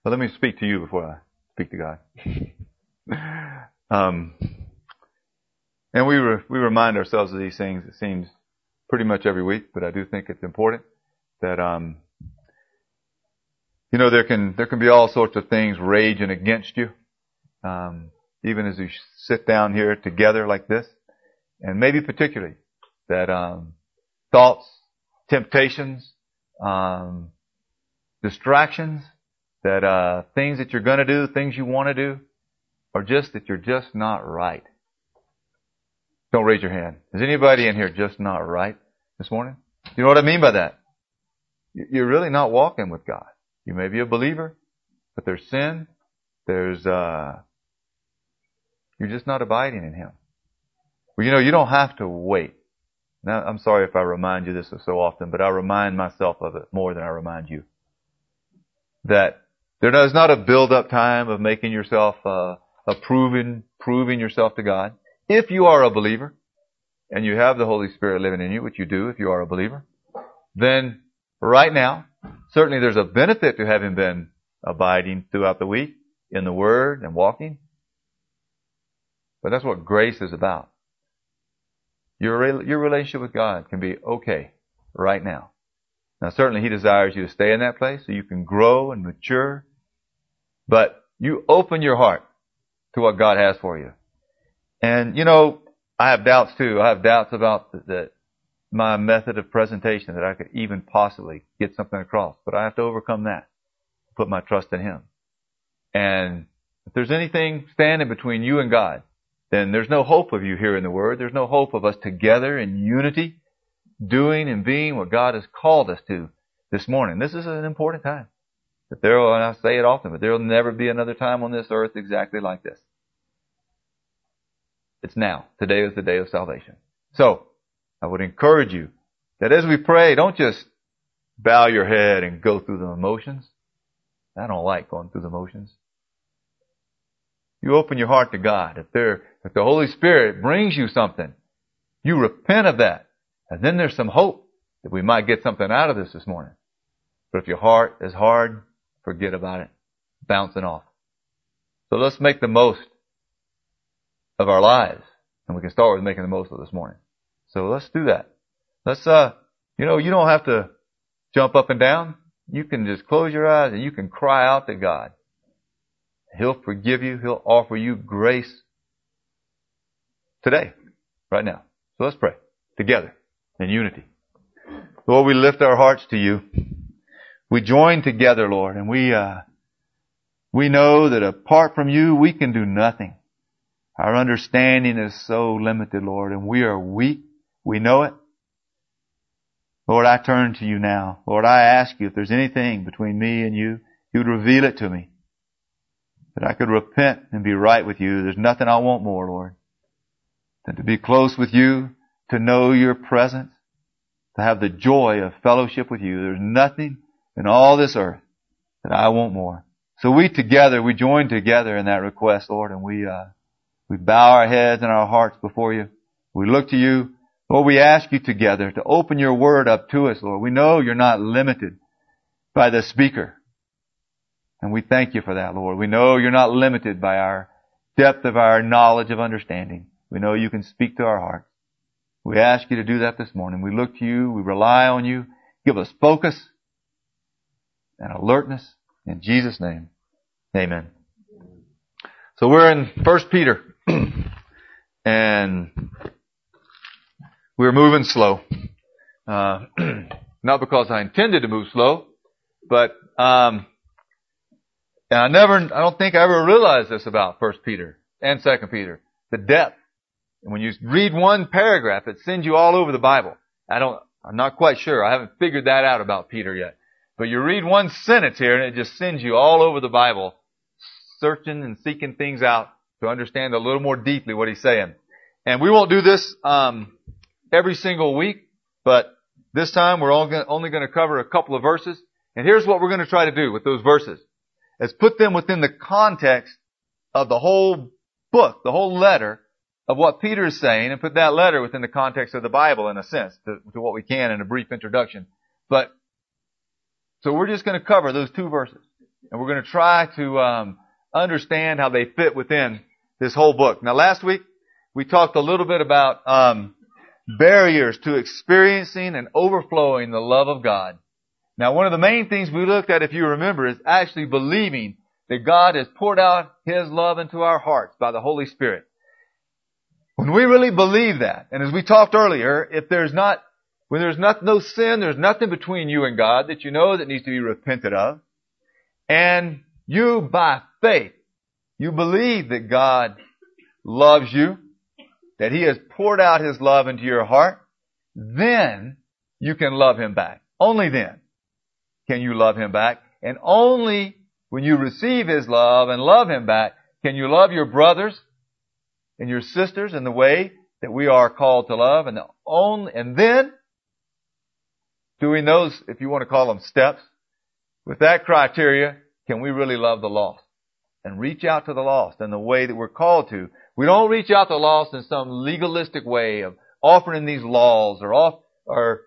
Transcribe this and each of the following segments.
But let me speak to you before I speak to God. And we remind ourselves of these things, it seems, pretty much every week, but I do think it's important that, there can be all sorts of things raging against you, even as you sit down here together like this, and maybe particularly that, thoughts, temptations, distractions, that, things that you're gonna do, things you want to do, or just that you're just not right. Don't raise your hand. Is anybody in here just not right this morning? You know what I mean by that? You're really not walking with God. You may be a believer, but there's sin. You're just not abiding in Him. Well, you don't have to wait. Now, I'm sorry if I remind you this so often, but I remind myself of it more than I remind you. That there's not a build-up time of making yourself, proving yourself to God. If you are a believer, and you have the Holy Spirit living in you, which you do if you are a believer, then right now, certainly there's a benefit to having been abiding throughout the week in the Word and walking. But that's what grace is about. Your relationship with God can be okay right now. Now certainly He desires you to stay in that place so you can grow and mature. But you open your heart to what God has for you. And, I have doubts too. I have doubts about my method of presentation, that I could even possibly get something across. But I have to overcome that. Put my trust in Him. And if there's anything standing between you and God, then there's no hope of you hearing the Word. There's no hope of us together in unity, doing and being what God has called us to this morning. This is an important time. And I say it often, but there will never be another time on this earth exactly like this. It's now. Today is the day of salvation. So, I would encourage you that as we pray, don't just bow your head and go through the motions. I don't like going through the motions. You open your heart to God. If the Holy Spirit brings you something, you repent of that. And then there's some hope that we might get something out of this morning. But if your heart is hard, forget about it. Bouncing off. So let's make the most of our lives. And we can start with making the most of this morning. So let's do that. Let's, you don't have to jump up and down. You can just close your eyes and you can cry out to God. He'll forgive you. He'll offer you grace today, right now. So let's pray together in unity. Lord, we lift our hearts to you. We join together, Lord, and we know that apart from you, we can do nothing. Our understanding is so limited, Lord, and we are weak. We know it. Lord, I turn to you now. Lord, I ask you if there's anything between me and you would reveal it to me. That I could repent and be right with you. There's nothing I want more, Lord, than to be close with you, to know your presence, to have the joy of fellowship with you. There's nothing in all this earth that I want more. So we join together in that request, Lord, and we bow our heads and our hearts before you. We look to you. Lord, we ask you together to open your word up to us, Lord. We know you're not limited by the speaker. And we thank you for that, Lord. We know you're not limited by our depth of our knowledge of understanding. We know you can speak to our hearts. We ask you to do that this morning. We look to you. We rely on you. Give us focus and alertness. In Jesus' name, amen. So we're in 1 Peter. And we're moving slow. Not because I intended to move slow, but I don't think I ever realized this about 1 Peter and 2 Peter. The depth. And when you read one paragraph, it sends you all over the Bible. I'm not quite sure. I haven't figured that out about Peter yet. But you read one sentence here and it just sends you all over the Bible, searching and seeking things out to understand a little more deeply what he's saying. And we won't do this every single week, but this time we're only going to cover a couple of verses. And here's what we're going to try to do with those verses, is put them within the context of the whole book, the whole letter of what Peter is saying, and put that letter within the context of the Bible in a sense, to what we can in a brief introduction. So we're just going to cover those two verses. And we're going to try to understand how they fit within this whole book. Now, last week, we talked a little bit about barriers to experiencing and overflowing the love of God. Now, one of the main things we looked at, if you remember, is actually believing that God has poured out His love into our hearts by the Holy Spirit. When we really believe that, and as we talked earlier, when there's no sin, there's nothing between you and God that you know that needs to be repented of, and you, by faith, you believe that God loves you, that He has poured out His love into your heart, then you can love Him back. Only then can you love Him back. And only when you receive His love and love Him back can you love your brothers and your sisters in the way that we are called to love. And then, doing those, if you want to call them steps, with that criteria, can we really love the lost and reach out to the lost in the way that we're called to? We don't reach out to the lost in some legalistic way of offering these laws or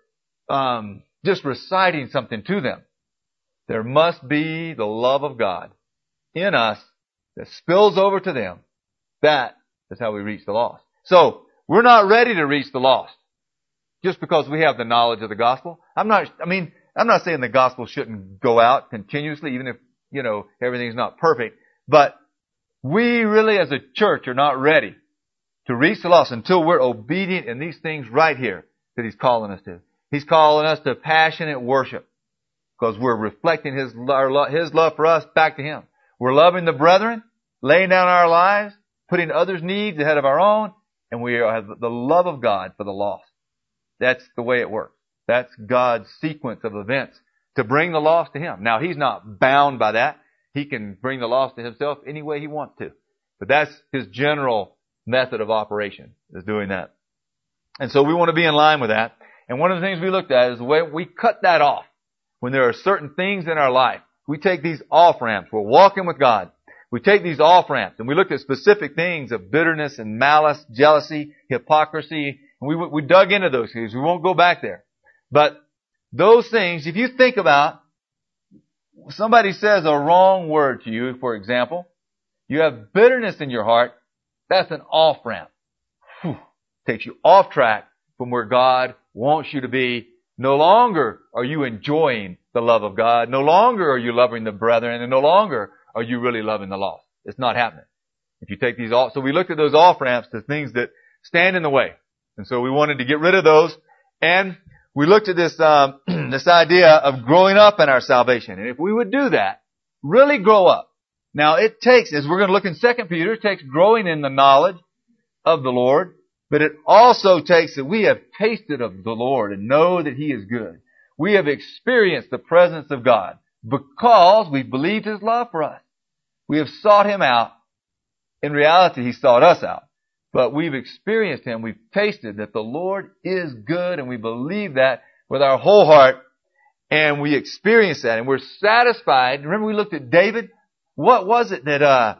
just reciting something to them. There must be the love of God in us that spills over to them. That is how we reach the lost. So, we're not ready to reach the lost just because we have the knowledge of the gospel. I'm not saying the gospel shouldn't go out continuously, even if, everything's not perfect. But we really as a church are not ready to reach the lost until we're obedient in these things right here that He's calling us to. He's calling us to passionate worship because we're reflecting His love for us back to Him. We're loving the brethren, laying down our lives, putting others' needs ahead of our own, and we have the love of God for the lost. That's the way it works. That's God's sequence of events to bring the lost to Him. Now, He's not bound by that. He can bring the lost to Himself any way He wants to. But that's His general method of operation, is doing that. And so we want to be in line with that. And one of the things we looked at is the way we cut that off. When there are certain things in our life, we take these off-ramps. We're walking with God. We take these off-ramps and we looked at specific things of bitterness and malice, jealousy, hypocrisy. And we dug into those things. We won't go back there. But those things, if you think about, somebody says a wrong word to you, for example, you have bitterness in your heart, that's an off-ramp. Takes you off track from where God wants you to be. No longer are you enjoying the love of God. No longer are you loving the brethren. And no longer are you really loving the lost. It's not happening. If you take these off, so we looked at those off-ramps to things that stand in the way. And so we wanted to get rid of those. And we looked at this, this idea of growing up in our salvation. And if we would do that, really grow up. Now it takes, as we're going to look in 2 Peter, it takes growing in the knowledge of the Lord. But it also takes that we have tasted of the Lord and know that He is good. We have experienced the presence of God because we believed His love for us. We have sought Him out. In reality, He sought us out. But we've experienced Him. We've tasted that the Lord is good, and we believe that with our whole heart. And we experience that, and we're satisfied. Remember, we looked at David. What was it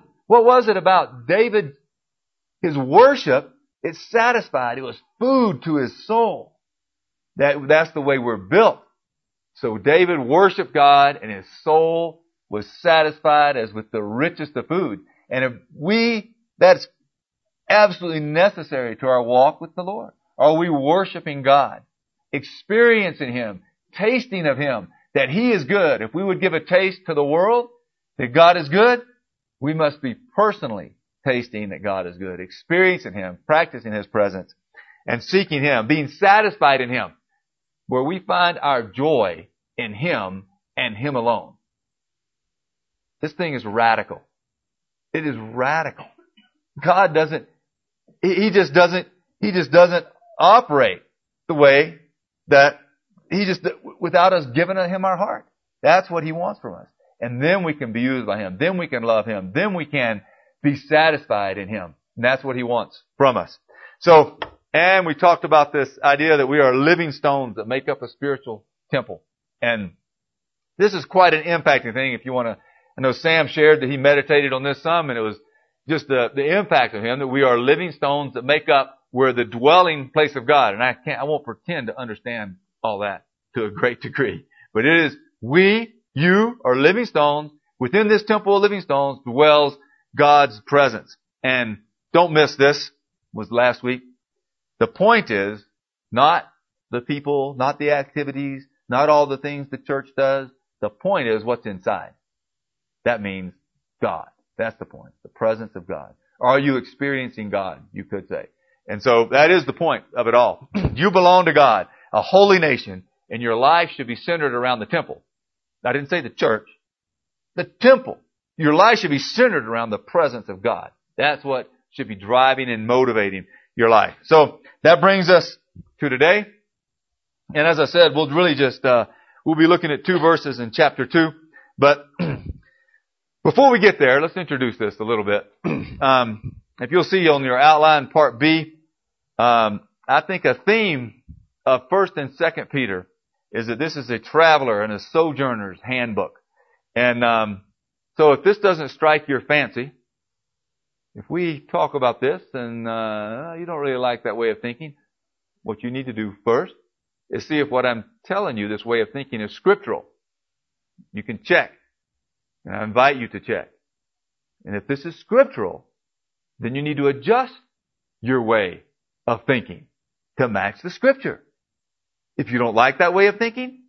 about David? His worship. It satisfied. It was food to his soul. That's the way we're built. So David worshiped God, and his soul was satisfied as with the richest of food. And that's absolutely necessary to our walk with the Lord. Are we worshiping God? Experiencing Him, tasting of Him, that He is good. If we would give a taste to the world that God is good, we must be personally tasting that God is good, experiencing Him, practicing His presence, and seeking Him, being satisfied in Him, where we find our joy in Him and Him alone. This thing is radical. It is radical. God He just doesn't operate the way that without us giving Him our heart. That's what He wants from us. And then we can be used by Him. Then we can love Him. Then we can be satisfied in Him. And that's what He wants from us. So, and we talked about this idea that we are living stones that make up a spiritual temple. And this is quite an impacting thing if you want to, I know Sam shared that he meditated on this some, and it was just the impact of him that we are living stones that make up, we're the dwelling place of God. And I won't pretend to understand all that to a great degree. But it is, you are living stones Within this temple of living stones dwells God's presence. And don't miss this, was last week. The point is not the people, not the activities, not all the things the church does. The point is what's inside. That means God. That's the point. The presence of God. Are you experiencing God, you could say. And so that is the point of it all. You belong to God, a holy nation, and your life should be centered around the temple. I didn't say the church. The temple. Your life should be centered around the presence of God. That's what should be driving and motivating your life. So that brings us to today. And as I said, we'll really just, we'll be looking at 2 verses in chapter 2. But before we get there, let's introduce this a little bit. If you'll see on your outline, part B, I think a theme of 1st and 2nd Peter is that this is a traveler and a sojourner's handbook. And so if this doesn't strike your fancy, if we talk about this and you don't really like that way of thinking, what you need to do first is see if what I'm telling you, this way of thinking, is scriptural. You can check. And I invite you to check. And if this is scriptural, then you need to adjust your way of thinking to match the scripture. If you don't like that way of thinking,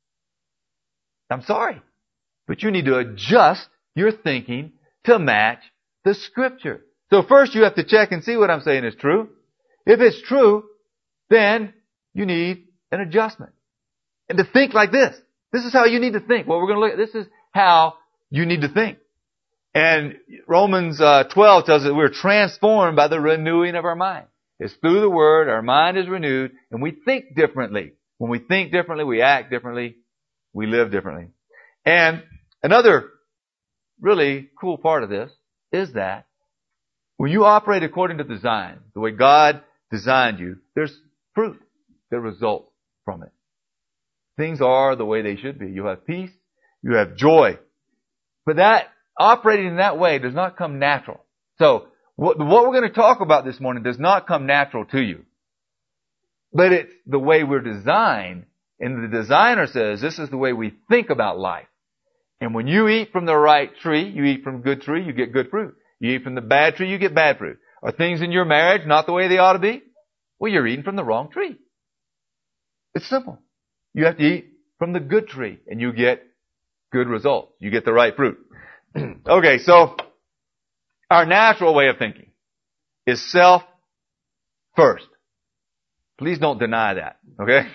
I'm sorry. But you need to adjust your thinking to match the scripture. So first you have to check and see what I'm saying is true. If it's true, then you need an adjustment. And to think like this. This is how you need to think. What we're going to look at, this is how you need to think. And Romans 12 tells us that we're transformed by the renewing of our mind. It's through the Word, our mind is renewed, and we think differently. When we think differently, we act differently, we live differently. And another really cool part of this is that when you operate according to design, the way God designed you, there's fruit that results from it. Things are the way they should be. You have peace, you have joy. But that, operating in that way does not come natural. So, what we're going to talk about this morning does not come natural to you. But it's the way we're designed, and the designer says this is the way we think about life. And when you eat from the right tree, you eat from a good tree, you get good fruit. You eat from the bad tree, you get bad fruit. Are things in your marriage not the way they ought to be? Well, you're eating from the wrong tree. It's simple. You have to eat from the good tree, and you get good results. You get the right fruit. Okay, so our natural way of thinking is self first. Please don't deny that, okay?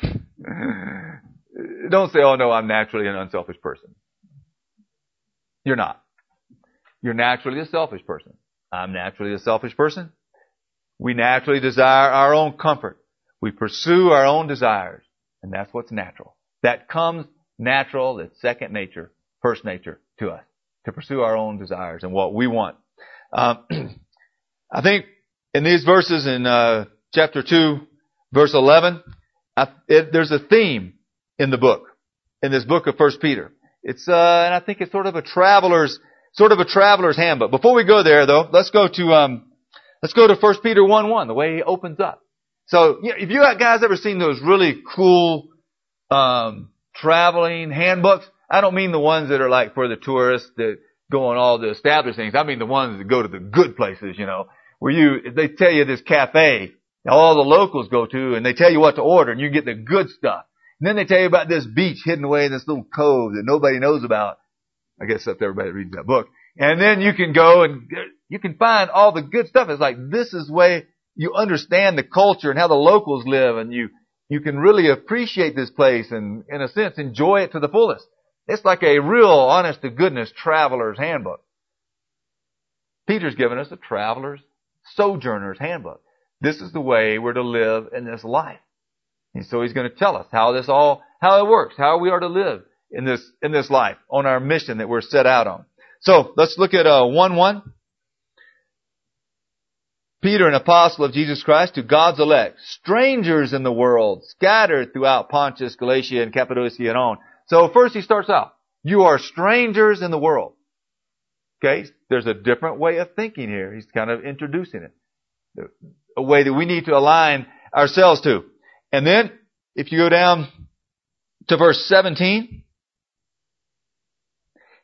Don't say, oh no, I'm naturally an unselfish person. You're not. You're naturally a selfish person. I'm naturally a selfish person. We naturally desire our own comfort. We pursue our own desires. And that's what's natural. That comes natural, it's second nature, first nature to us. To pursue our own desires and what we want. I think in these verses in chapter 2, verse 11, there's a theme in the book, in this book of 1 Peter. It's and I think it's sort of a traveler's handbook. Before we go there, though, let's go to 1 Peter 1:1, the way he opens up. So, if you guys ever seen those really cool traveling handbooks? I don't mean the ones that are like for the tourists that go on all the established things. I mean the ones that go to the good places, where they tell you this cafe all the locals go to, and they tell you what to order, and you get the good stuff. And then they tell you about this beach hidden away in this little cove that nobody knows about. I guess except everybody that reads that book. And then you can go and you can find all the good stuff. It's like this is the way you understand the culture and how the locals live, and you can really appreciate this place and, in a sense, enjoy it to the fullest. It's like a real, honest-to-goodness traveler's handbook. Peter's given us a traveler's, sojourner's handbook. This is the way we're to live in this life. And so he's going to tell us how it works, how we are to live in this life, on our mission that we're set out on. So, let's look at 1:1. Peter, an apostle of Jesus Christ, to God's elect, strangers in the world, scattered throughout Pontus, Galatia, and Cappadocia and on. So first he starts out, you are strangers in the world. Okay, there's a different way of thinking here. He's kind of introducing it. A way that we need to align ourselves to. And then, if you go down to verse 17,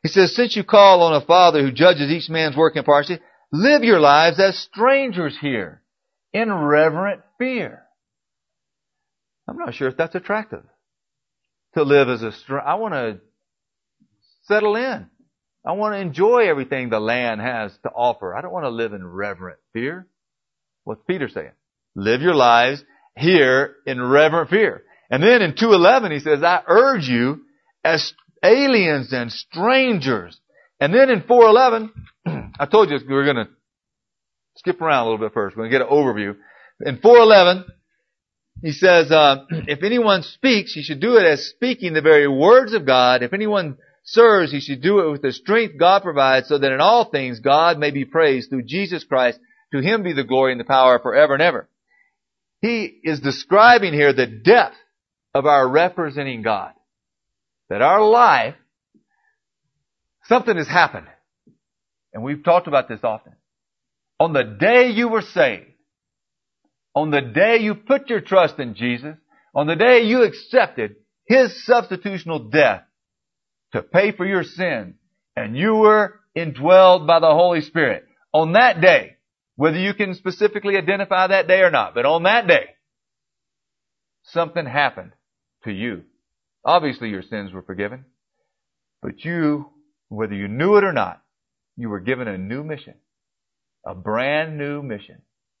He says, since you call on a Father who judges each man's work impartially, live your lives as strangers here, in reverent fear. I'm not sure if that's attractive, to live as a stranger. I want to settle in. I want to enjoy everything the land has to offer. I don't want to live in reverent fear. What's Peter saying? Live your lives here in reverent fear. And then in 2:11 he says, I urge you as aliens and strangers. And then in 4:11, I told you we were going to skip around a little bit first. We're going to get an overview. In 4:11, he says, if anyone speaks, he should do it as speaking the very words of God. If anyone serves, he should do it with the strength God provides, so that in all things God may be praised through Jesus Christ. To Him be the glory and the power forever and ever. He is describing here the depth of our representing God. That our life, something has happened. And we've talked about this often. On the day you were saved, on the day you put your trust in Jesus, on the day you accepted His substitutional death to pay for your sin, and you were indwelled by the Holy Spirit, on that day, whether you can specifically identify that day or not, but on that day, something happened to you. Obviously your sins were forgiven, but you, whether you knew it or not, you were given a new mission, a brand new mission.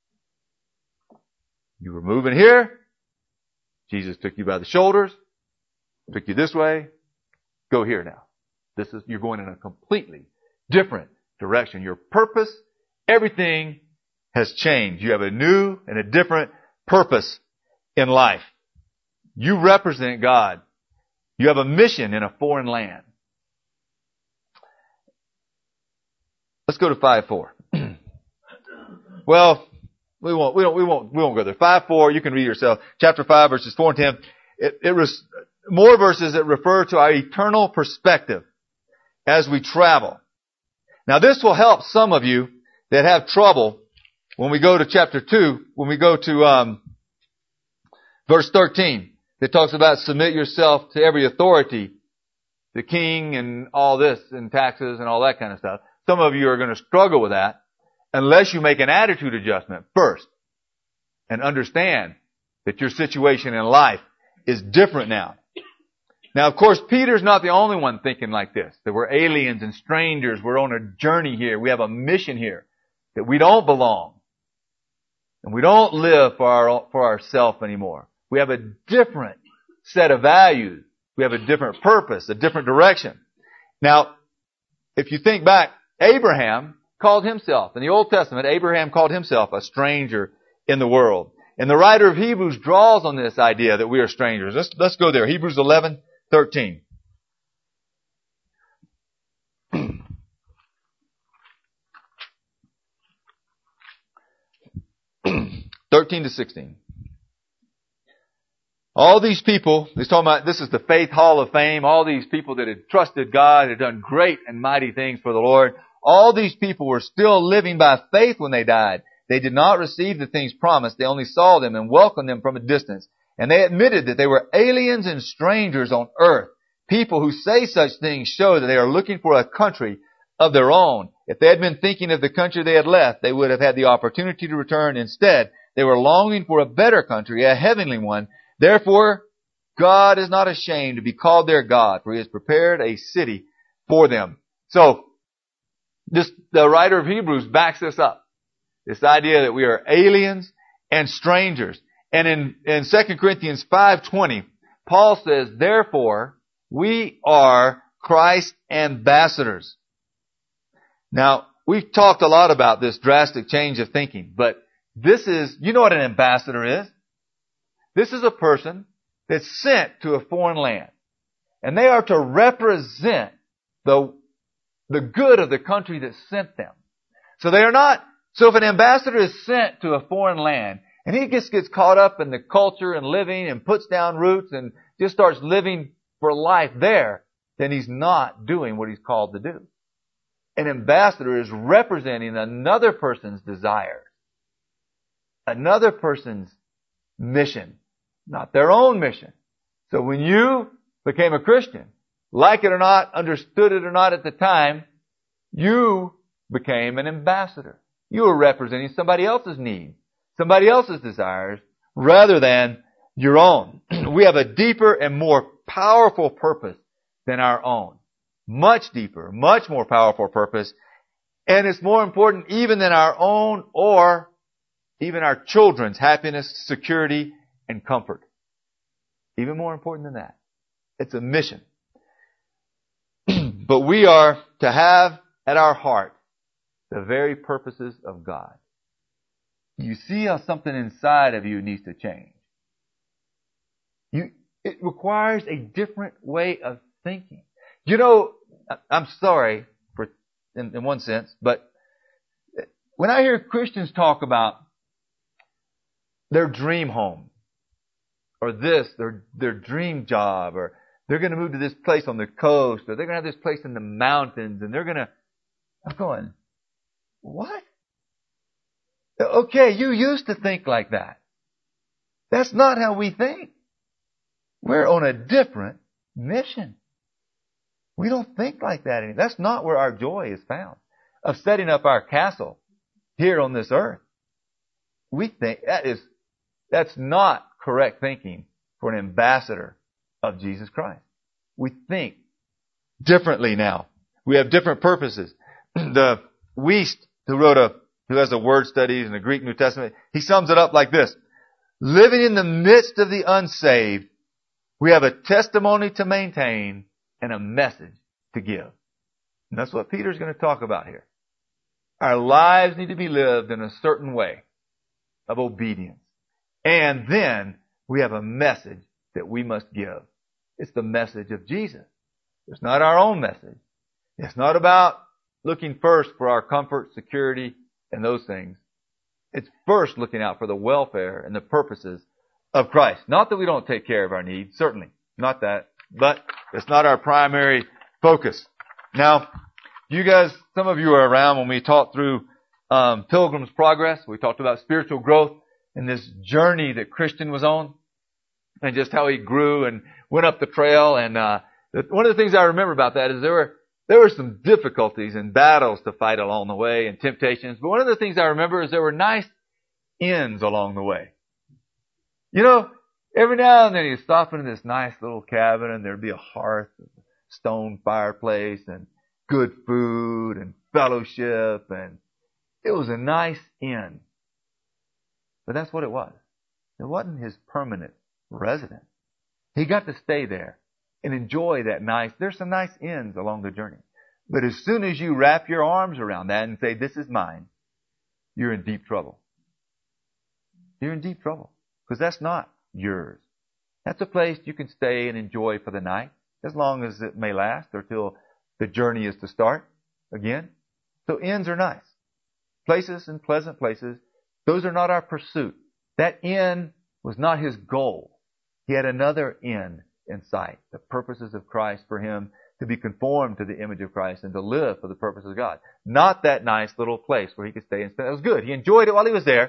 You were moving here. Jesus took you by the shoulders, took you this way. Go here now. You're going in a completely different direction. Your purpose, everything has changed. You have a new and a different purpose in life. You represent God. You have a mission in a foreign land. Let's go to 5:4. Well, we won't go there. 5:4, you can read yourself. Chapter 5, verses 4 and 10. More verses that refer to our eternal perspective as we travel. Now this will help some of you that have trouble when we go to chapter 2, when we go to verse 13. That talks about submit yourself to every authority, the king and all this and taxes and all that kind of stuff. Some of you are going to struggle with that unless you make an attitude adjustment first and understand that your situation in life is different now. Now, of course, Peter's not the only one thinking like this, that we're aliens and strangers. We're on a journey here. We have a mission here, that we don't belong. And we don't live for ourselves anymore. We have a different set of values. We have a different purpose, a different direction. Now, if you think back, Abraham called himself, in the Old Testament, Abraham called himself a stranger in the world. And the writer of Hebrews draws on this idea that we are strangers. Let's go there. Hebrews 11:13. 13 to 16. All these people, he's talking about, this is the Faith Hall of Fame, all these people that had trusted God, had done great and mighty things for the Lord. All these people were still living by faith when they died. They did not receive the things promised. They only saw them and welcomed them from a distance. And they admitted that they were aliens and strangers on earth. People who say such things show that they are looking for a country of their own. If they had been thinking of the country they had left, they would have had the opportunity to return. Instead, they were longing for a better country, a heavenly one. Therefore, God is not ashamed to be called their God, for He has prepared a city for them. So, the writer of Hebrews backs this up. This idea that we are aliens and strangers. And in 2 Corinthians 5:20, Paul says, therefore, we are Christ's ambassadors. Now, we've talked a lot about this drastic change of thinking, but this is, you know what an ambassador is? This is a person that's sent to a foreign land. And they are to represent the good of the country that sent them. So if an ambassador is sent to a foreign land, and he just gets caught up in the culture and living and puts down roots and just starts living for life there, then he's not doing what he's called to do. An ambassador is representing another person's desire, another person's mission, not their own mission. So when you became a Christian, like it or not, understood it or not at the time, you became an ambassador. You were representing somebody else's needs, somebody else's desires, rather than your own. We have a deeper and more powerful purpose than our own. Much deeper, much more powerful purpose. And it's more important even than our own or even our children's happiness, security, and comfort. Even more important than that. It's a mission. But we are to have at our heart the very purposes of God. You see how something inside of you needs to change. It requires a different way of thinking. You know, I'm sorry in one sense, but when I hear Christians talk about their dream home, or their dream job, or they're going to move to this place on the coast, or they're going to have this place in the mountains, and I'm going, what? Okay, you used to think like that. That's not how we think. We're on a different mission. We don't think like that anymore. That's not where our joy is found, of setting up our castle here on this earth. We think that's not correct thinking for an ambassador of Jesus Christ. We think differently now. We have different purposes. The Wuest, who has a word studies in the Greek New Testament, he sums it up like this. Living in the midst of the unsaved, we have a testimony to maintain and a message to give. And that's what Peter's going to talk about here. Our lives need to be lived in a certain way of obedience. And then we have a message that we must give. It's the message of Jesus. It's not our own message. It's not about looking first for our comfort, security, and those things. It's first looking out for the welfare and the purposes of Christ. Not that we don't take care of our needs, certainly. Not that. But it's not our primary focus. Now, some of you are around when we talked through Pilgrim's Progress. We talked about spiritual growth and this journey that Christian was on, and just how he grew and went up the trail. And one of the things I remember about that is there were some difficulties and battles to fight along the way and temptations. But one of the things I remember is there were nice ends along the way. You know, every now and then you'd stop in this nice little cabin and there'd be a hearth, stone fireplace, and good food and fellowship, and it was a nice inn. But that's what it was. It wasn't his permanent residence. He got to stay there and enjoy there's some nice inns along the journey. But as soon as you wrap your arms around that and say, this is mine, you're in deep trouble. You're in deep trouble. Because that's not yours. That's a place you can stay and enjoy for the night, as long as it may last, or till the journey is to start again. So inns are nice. Places and pleasant places, those are not our pursuit. That inn was not his goal. He had another end in sight, the purposes of Christ for him to be conformed to the image of Christ and to live for the purposes of God. Not that nice little place where he could stay and spend. It was good. He enjoyed it while he was there.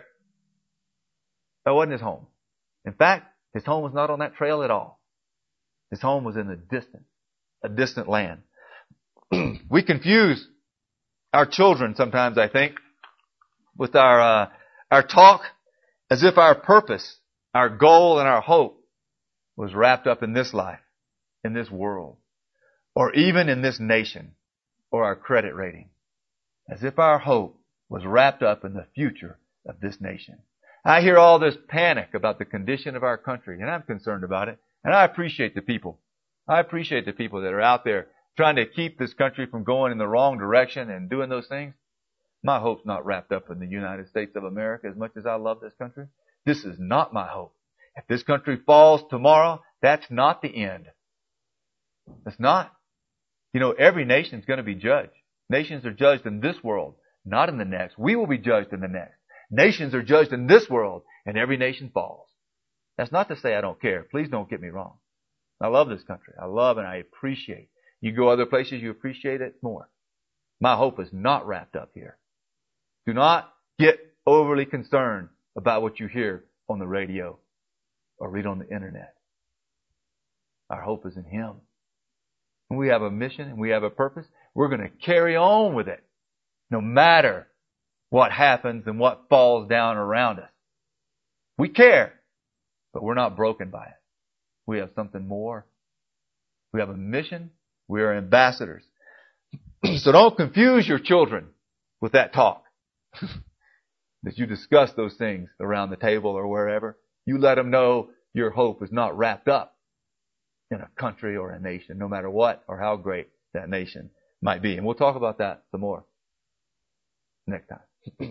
That wasn't his home. In fact, his home was not on that trail at all. His home was in a distant land. We confuse our children sometimes, I think, with our talk as if our purpose, our goal, and our hope was wrapped up in this life, in this world, or even in this nation, or our credit rating. As if our hope was wrapped up in the future of this nation. I hear all this panic about the condition of our country, and I'm concerned about it. And I appreciate the people. I appreciate the people that are out there trying to keep this country from going in the wrong direction and doing those things. My hope's not wrapped up in the United States of America as much as I love this country. This is not my hope. If this country falls tomorrow, that's not the end. It's not. You know, every nation's going to be judged. Nations are judged in this world, not in the next. We will be judged in the next. Nations are judged in this world, and every nation falls. That's not to say I don't care. Please don't get me wrong. I love this country. I love and I appreciate. You go other places, you appreciate it more. My hope is not wrapped up here. Do not get overly concerned about what you hear on the radio or read on the internet. Our hope is in Him. and we have a mission and we have a purpose, we're going to carry on with it no matter what happens and what falls down around us. We care, but we're not broken by it. We have something more. We have a mission. We are ambassadors. So don't confuse your children with that talk. As you discuss those things around the table or wherever, you let them know your hope is not wrapped up in a country or a nation, no matter what or how great that nation might be. And we'll talk about that some more next time.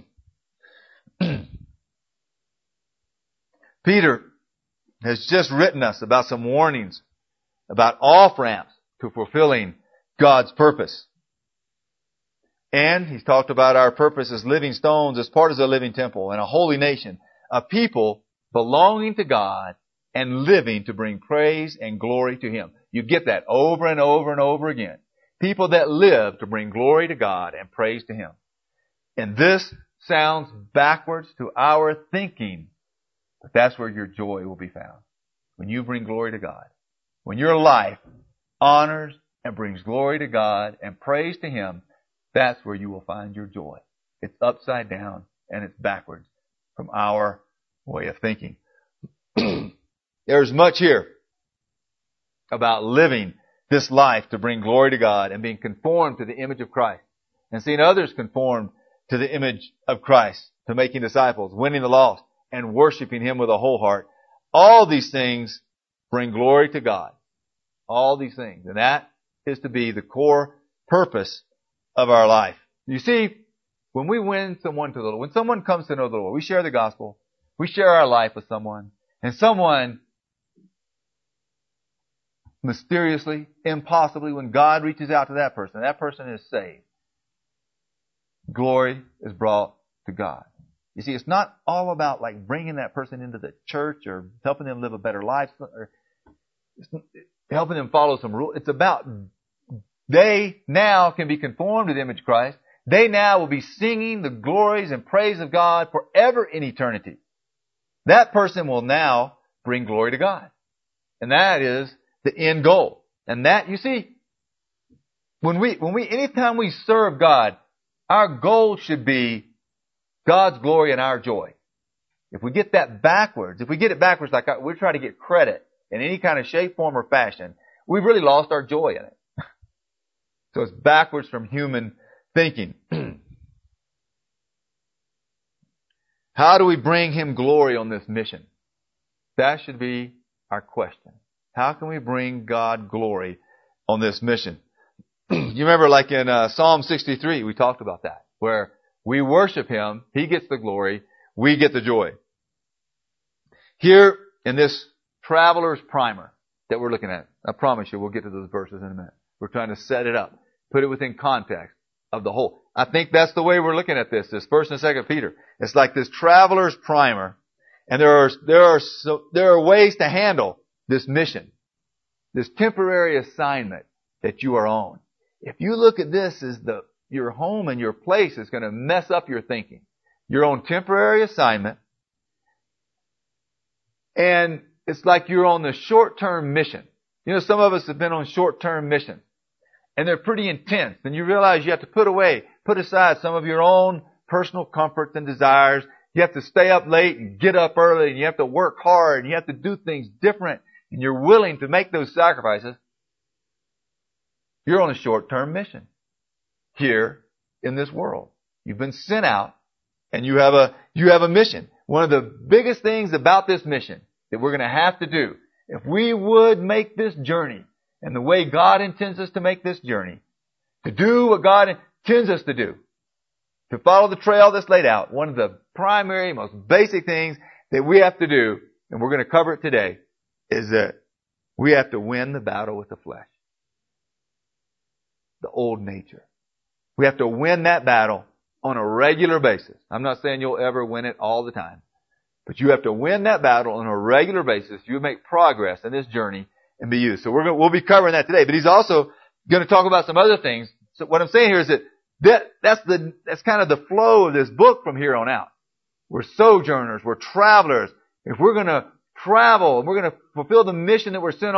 Peter has just written us about some warnings about off-ramps to fulfilling God's purpose. And he's talked about our purpose as living stones, as part of a living temple and a holy nation, a people belonging to God and living to bring praise and glory to Him. You get that over and over and over again. People that live to bring glory to God and praise to Him. And this sounds backwards to our thinking, but that's where your joy will be found. When you bring glory to God. When your life honors and brings glory to God and praise to Him, that's where you will find your joy. It's upside down and it's backwards from our way of thinking. There's much here about living this life to bring glory to God and being conformed to the image of Christ and seeing others conformed to the image of Christ, to making disciples, winning the lost, and worshiping Him with a whole heart. All these things bring glory to God. All these things. And that is to be the core purpose of our life. You see, when we win someone to the Lord, when someone comes to know the Lord, we share the gospel, we share our life with someone, and someone mysteriously, impossibly, when God reaches out to that person is saved. Glory is brought to God. You see, it's not all about like bringing that person into the church or helping them live a better life or helping them follow some rules. It's about they now can be conformed to the image of Christ. They now will be singing the glories and praise of God forever in eternity. That person will now bring glory to God. And that is the end goal. And that, you see, anytime we serve God, our goal should be God's glory and our joy. If we get that backwards, like we're trying to get credit in any kind of shape, form, or fashion, we've really lost our joy in it. So it's backwards from human thinking. How do we bring Him glory on this mission? That should be our question. How can we bring God glory on this mission? You remember like in Psalm 63, we talked about that, where we worship Him, He gets the glory, we get the joy. Here in this Traveler's Primer that we're looking at, I promise you we'll get to those verses in a minute. We're trying to set it up, put it within context of the whole. I think that's the way we're looking at this 1st and 2nd Peter. It's like this Traveler's Primer, and there are ways to handle this mission, this temporary assignment that you are on. If you look at this as your home and your place is going to mess up your thinking. You're on temporary assignment, and it's like you're on the short-term mission. You know, some of us have been on short-term missions, and they're pretty intense. And you realize you have to put aside some of your own personal comforts and desires. You have to stay up late and get up early, and you have to work hard, and you have to do things different, and you're willing to make those sacrifices. You're on a short-term mission here in this world. You've been sent out and you have a mission. One of the biggest things about this mission that we're going to have to do, if we would make this journey and the way God intends us to make this journey, to do what God intends us to do, to follow the trail that's laid out, one of the primary, most basic things that we have to do, and we're going to cover it today, is that we have to win the battle with the flesh. The old nature. We have to win that battle on a regular basis. I'm not saying you'll ever win it all the time, but you have to win that battle on a regular basis. You make progress in this journey and be used. So we'll be covering that today. But he's also going to talk about some other things. So what I'm saying here is that's kind of the flow of this book from here on out. We're sojourners. We're travelers. If we're going to travel and we're going to fulfill the mission that we're sent on,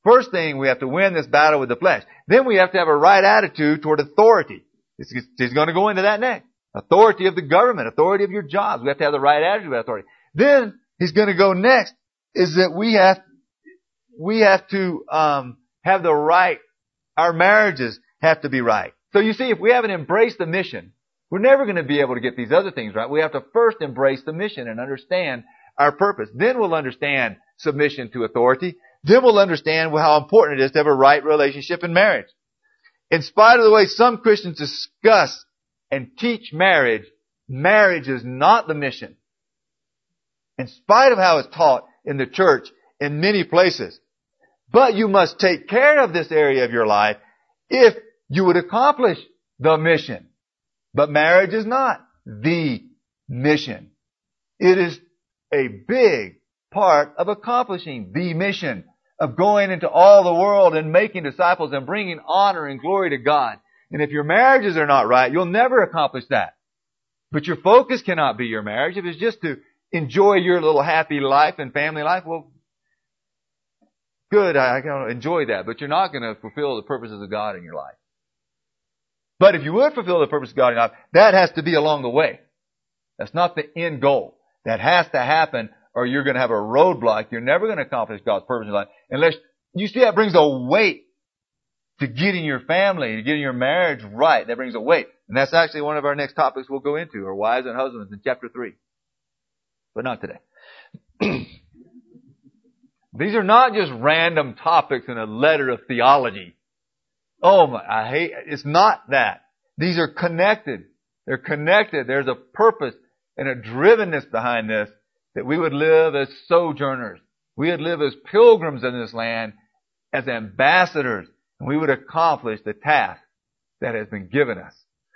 First thing, we have to win this battle with the flesh. Then we have to have a right attitude toward authority. He's going to go into that next. Authority of the government, authority of your jobs. We have to have the right attitude with authority. Then he's going to go next is that we have to have the right, our marriages have to be right. So you see, if we haven't embraced the mission, we're never going to be able to get these other things right. We have to first embrace the mission and understand our purpose. Then we'll understand submission to authority. Then we'll understand how important it is to have a right relationship in marriage. In spite of the way some Christians discuss and teach marriage, marriage is not the mission. In spite of how it's taught in the church in many places. But you must take care of this area of your life if you would accomplish the mission. But marriage is not the mission. It is a big part of accomplishing the mission of going into all the world and making disciples and bringing honor and glory to God. And if your marriages are not right, you'll never accomplish that. But your focus cannot be your marriage. If it's just to enjoy your little happy life and family life, well, good, I can enjoy that. But you're not going to fulfill the purposes of God in your life. But if you would fulfill the purpose of God in your life, that has to be along the way. That's not the end goal. That has to happen, or you're going to have a roadblock. You're never going to accomplish God's purpose in your life unless you see that brings a weight to getting your family, to getting your marriage right. That brings a weight. And that's actually one of our next topics we'll go into, our wives and husbands in chapter 3. But not today. These are not just random topics in a letter of theology. Oh my, it's not that. These are connected. They're connected. There's a purpose and a drivenness behind this, that we would live as sojourners. We would live as pilgrims in this land, as ambassadors, and we would accomplish the task that has been given us.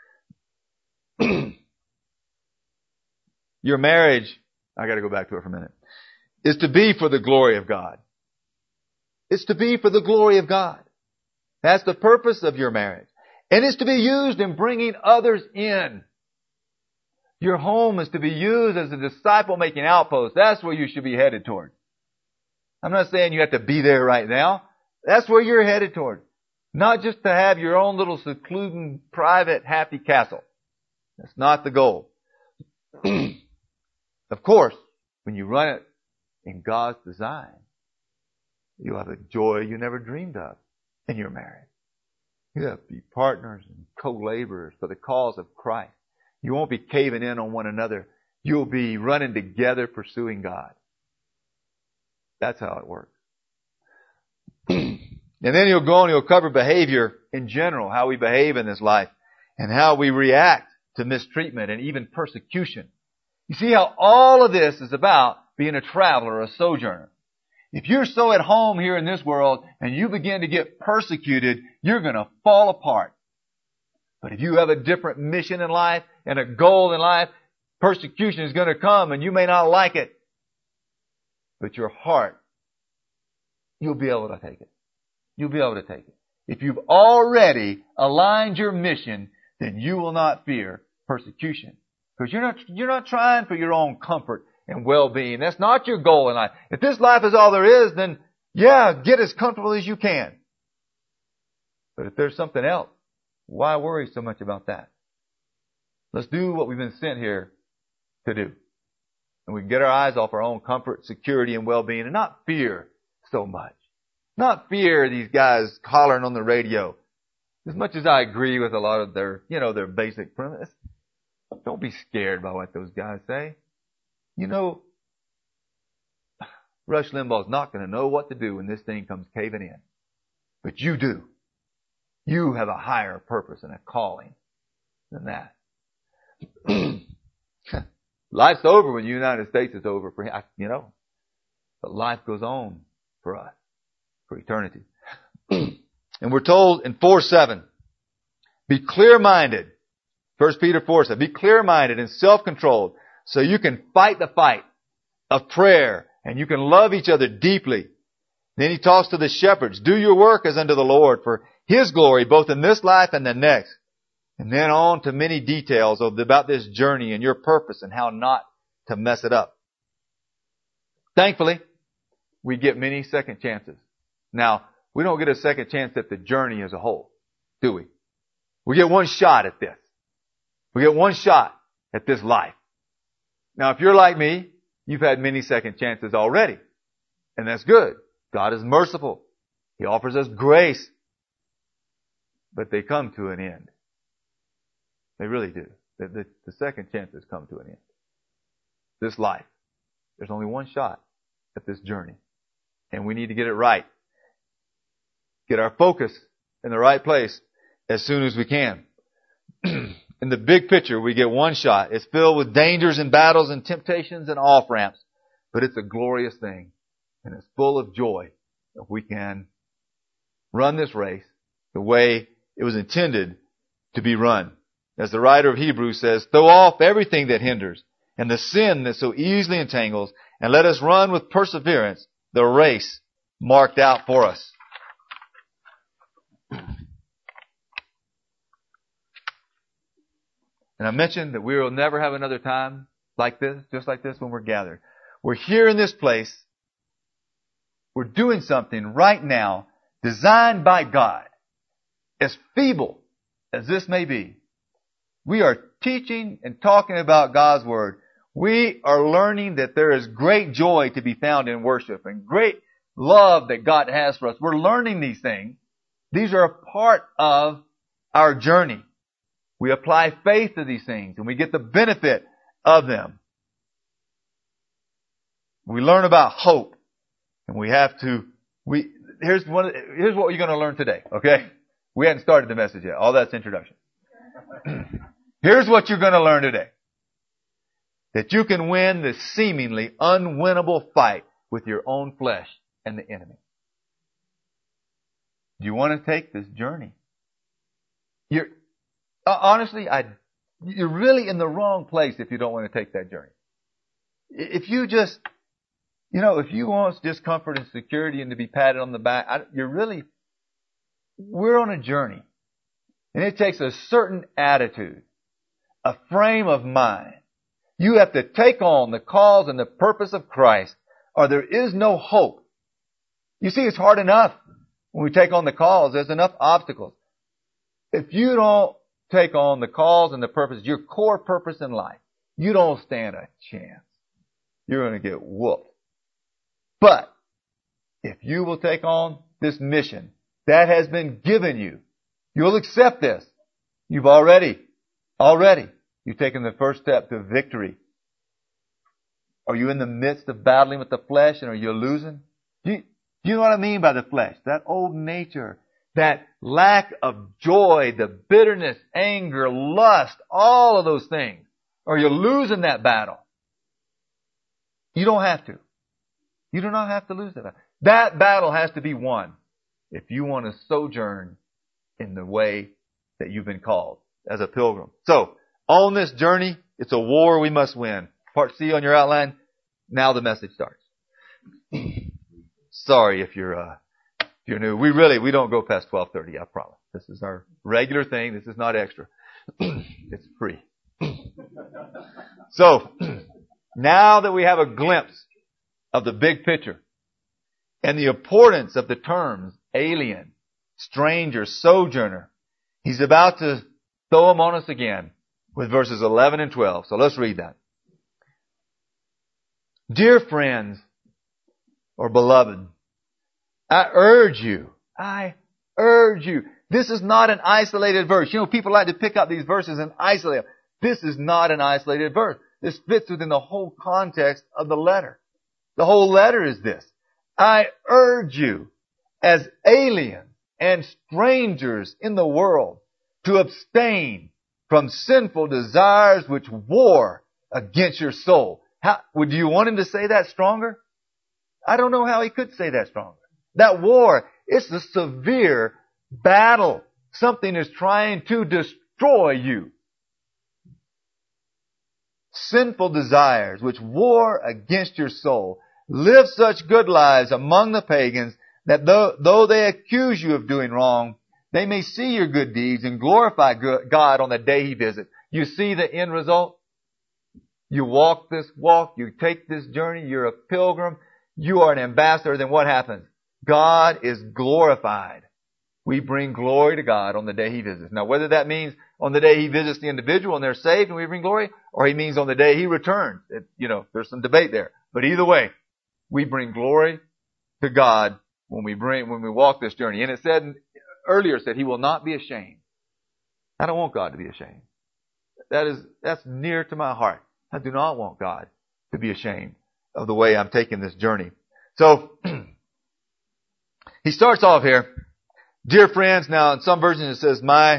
Your marriage, I gotta go back to it for a minute, is to be for the glory of God. It's to be for the glory of God. That's the purpose of your marriage. And it's to be used in bringing others in. Your home is to be used as a disciple-making outpost. That's where you should be headed toward. I'm not saying you have to be there right now. That's where you're headed toward. Not just to have your own little secluded, private, happy castle. That's not the goal. Of course, when you run it in God's design, you'll have a joy you never dreamed of in your marriage. You'll have to be partners and co-laborers for the cause of Christ. You won't be caving in on one another. You'll be running together pursuing God. That's how it works. And then he'll go and he'll cover behavior in general, how we behave in this life, and how we react to mistreatment and even persecution. You see how all of this is about being a traveler, a sojourner. If you're so at home here in this world and you begin to get persecuted, you're going to fall apart. But if you have a different mission in life and a goal in life, persecution is going to come and you may not like it. But your heart, you'll be able to take it. You'll be able to take it. If you've already aligned your mission, then you will not fear persecution. Because you're not trying for your own comfort and well-being. That's not your goal in life. If this life is all there is, then yeah, get as comfortable as you can. But if there's something else, why worry so much about that? Let's do what we've been sent here to do. And we can get our eyes off our own comfort, security, and well-being and not fear so much. Not fear these guys hollering on the radio. As much as I agree with a lot of their basic premise, don't be scared by what those guys say. You know, Rush Limbaugh's not going to know what to do when this thing comes caving in. But you do. You have a higher purpose and a calling than that. Life's over when the United States is over for him, but life goes on for us, for eternity. And we're told in 4:7, be clear-minded. 1 Peter 4:7, be clear-minded and self-controlled so you can fight the fight of prayer and you can love each other deeply. Then he talks to the shepherds, do your work as unto the Lord for His glory, both in this life and the next. And then on to many details about this journey and your purpose and how not to mess it up. Thankfully, we get many second chances. Now, we don't get a second chance at the journey as a whole, do we? We get one shot at this. We get one shot at this life. Now, if you're like me, you've had many second chances already. And that's good. God is merciful. He offers us grace. But they come to an end. They really do. The second chances come to an end. This life. There's only one shot at this journey. And we need to get it right. Get our focus in the right place as soon as we can. In the big picture, we get one shot. It's filled with dangers and battles and temptations and off-ramps. But it's a glorious thing. And it's full of joy if we can run this race the way it was intended to be run. As the writer of Hebrews says, throw off everything that hinders and the sin that so easily entangles, and let us run with perseverance the race marked out for us. And I mentioned that we will never have another time like this, just like this when we're gathered. We're here in this place. We're doing something right now designed by God. As feeble as this may be, we are teaching and talking about God's Word. We are learning that there is great joy to be found in worship and great love that God has for us. We're learning these things. These are a part of our journey. We apply faith to these things and we get the benefit of them. We learn about hope and we have to, here's what you're going to learn today, okay? We hadn't started the message yet. All that's introduction. Here's what you're going to learn today. That you can win the seemingly unwinnable fight with your own flesh and the enemy. Do you want to take this journey? Honestly, you're really in the wrong place if you don't want to take that journey. If you just, if you want just comfort and security and to be patted on the back, we're on a journey. And it takes a certain attitude, a frame of mind. You have to take on the cause and the purpose of Christ, or there is no hope. You see, it's hard enough when we take on the cause. There's enough obstacles. If you don't take on the cause and the purpose, your core purpose in life, you don't stand a chance. You're going to get whooped. But if you will take on this mission that has been given you, you'll accept this. You've already, you've taken the first step to victory. Are you in the midst of battling with the flesh and are you losing? Do you know what I mean by the flesh? That old nature, that lack of joy, the bitterness, anger, lust, all of those things. Are you losing that battle? You don't have to. You do not have to lose that battle. That battle has to be won if you want to sojourn in the way that you've been called as a pilgrim. So, on this journey, it's a war we must win. Part C on your outline. Now the message starts. Sorry if you're new. We don't go past 12:30, I promise. This is our regular thing. This is not extra. It's free. So, now that we have a glimpse of the big picture and the importance of the terms alien, stranger, sojourner, he's about to throw them on us again with verses 11 and 12. So let's read that. Dear friends, or beloved, I urge you. This is not an isolated verse. People like to pick up these verses and isolate them. This is not an isolated verse. This fits within the whole context of the letter. The whole letter is this. I urge you, as aliens and strangers in the world, to abstain from sinful desires which war against your soul. Would you want him to say that stronger? I don't know how he could say that stronger. That war, it's a severe battle. Something is trying to destroy you. Sinful desires which war against your soul. Live such good lives among the pagans that though they accuse you of doing wrong, they may see your good deeds and glorify God on the day He visits. You see the end result? You walk this walk, you take this journey, you're a pilgrim, you are an ambassador, then what happens? God is glorified. We bring glory to God on the day He visits. Now, whether that means on the day He visits the individual and they're saved and we bring glory, or He means on the day He returns. There's some debate there. But either way, we bring glory to God when we walk this journey. And it said, earlier said, He will not be ashamed. I don't want God to be ashamed. That's near to my heart. I do not want God to be ashamed of the way I'm taking this journey. So, he starts off here, dear friends. Now, in some versions it says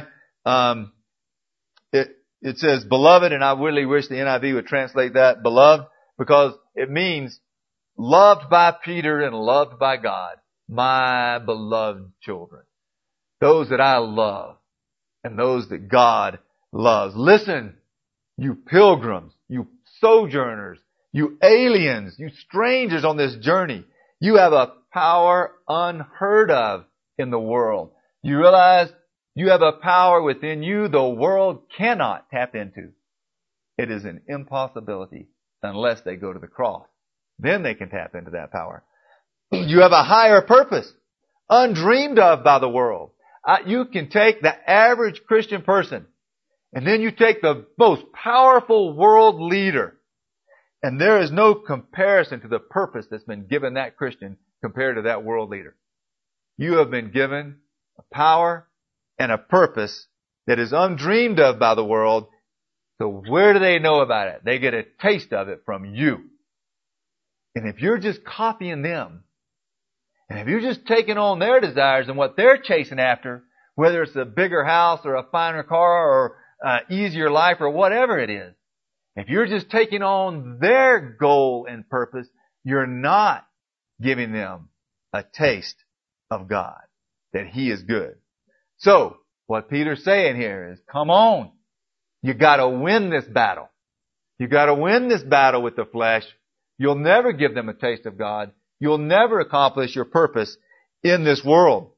it says beloved, and I really wish the NIV would translate that beloved, because it means loved by Peter and loved by God, my beloved children. Those that I love and those that God loves. Listen, you pilgrims, you sojourners, you aliens, you strangers on this journey. You have a power unheard of in the world. You realize you have a power within you the world cannot tap into. It is an impossibility unless they go to the cross. Then they can tap into that power. You have a higher purpose, undreamed of by the world. You can take the average Christian person, and then you take the most powerful world leader, and there is no comparison to the purpose that's been given that Christian compared to that world leader. You have been given a power and a purpose that is undreamed of by the world. So where do they know about it? They get a taste of it from you. And if you're just copying them, and if you're just taking on their desires and what they're chasing after, whether it's a bigger house or a finer car or easier life or whatever it is, if you're just taking on their goal and purpose, you're not giving them a taste of God, that He is good. So, what Peter's saying here is, come on. You gotta win this battle. You gotta win this battle with the flesh. You'll never give them a taste of God. You'll never accomplish your purpose in this world.